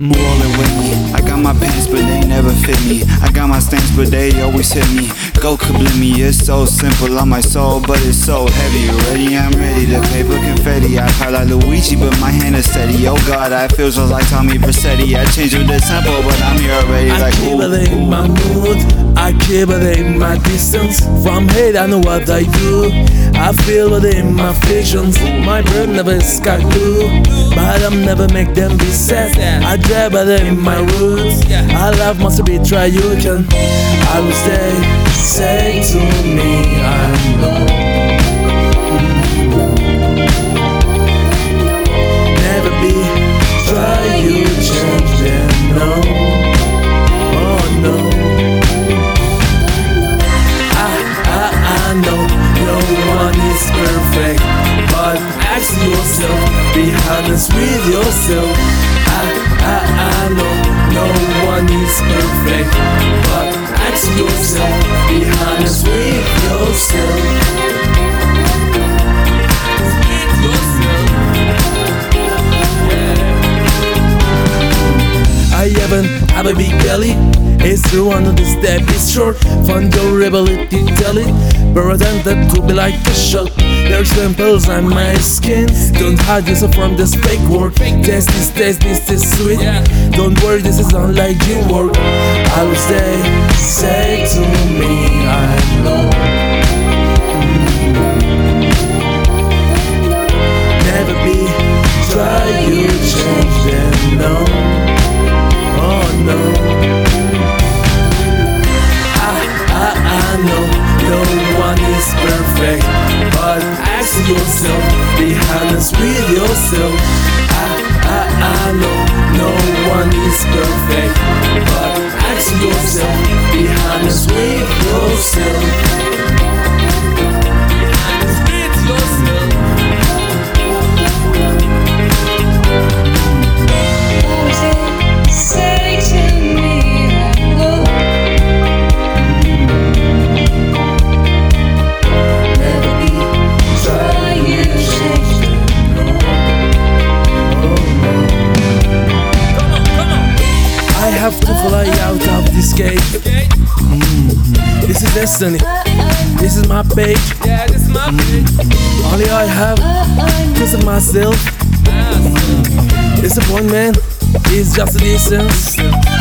Rolling with me, I got my pants but they never fit me. I got my stance but they always hit me. Go kablim me, it's so simple on my soul but it's so heavy. Ready, I'm ready to paper confetti. I cry like Luigi but my hand is steady. Oh God, I feel just like Tommy Vercetti. I changed with the tempo but I'm here already like I keep it in my mood, I keep it in my distance. From hate I know what I do, I feel it in my fictions. My brain never is sky blue, but I'm never make them be sad. I drive it in my roots, I love must be try you can. I will say to me I know. Never be try you change them, no. Oh no. I know no one is perfect, but ask yourself, be honest with yourself. I know no one is perfect, but ask yourself, be honest with yourself. I haven't have a big belly, it's true, another step is short. Find your ability, tell it, but then that could be like a shot. There's pimples on my skin, don't hide yourself from this fake work. Taste this is sweet, don't worry, this is unlike you work. I will say to me I know. Never be try you change them, no. Oh no. I know no one is perfect, but ask yourself, be honest with yourself. I know no one is perfect, but ask yourself, be honest with yourself. Be honest with yourself. I have to fly out of this cage. This is destiny. This is my page. Yeah, this is my page. Only I have to see myself. Disappointment is just a distance.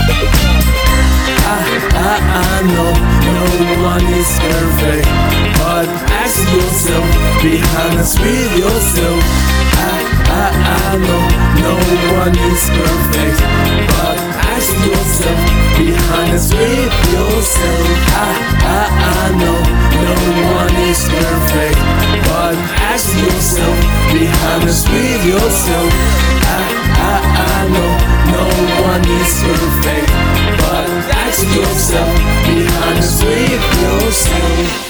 I know no one is perfect, but ask yourself, be honest with yourself. I know no one is perfect, but ask yourself, be honest with yourself. I know no one is perfect, but ask yourself, be honest with yourself. I know no one is perfect, but ask yourself, be honest with yourself.